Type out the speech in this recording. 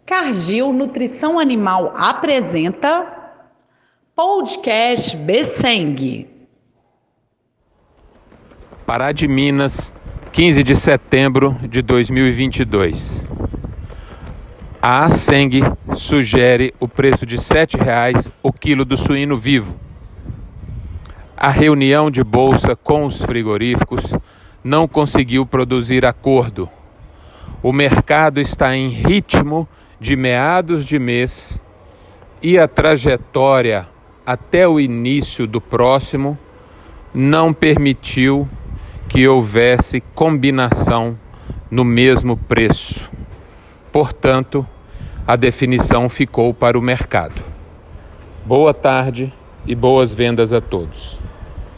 Cargill Nutrição Animal apresenta Podcast Besseng. Pará de Minas, 15 de setembro de 2022. A Aseng sugere o preço de R$ 7,00 o quilo do suíno vivo. A reunião de bolsa com os frigoríficos não conseguiu produzir acordo. O mercado está em ritmo de meados de mês e a trajetória até o início do próximo não permitiu que houvesse combinação no mesmo preço. Portanto, a definição ficou para o mercado. Boa tarde e boas vendas a todos.